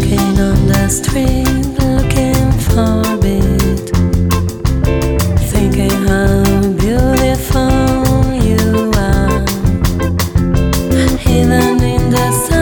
Walking on the street, looking for a beat, thinking how beautiful you are. Even in the sun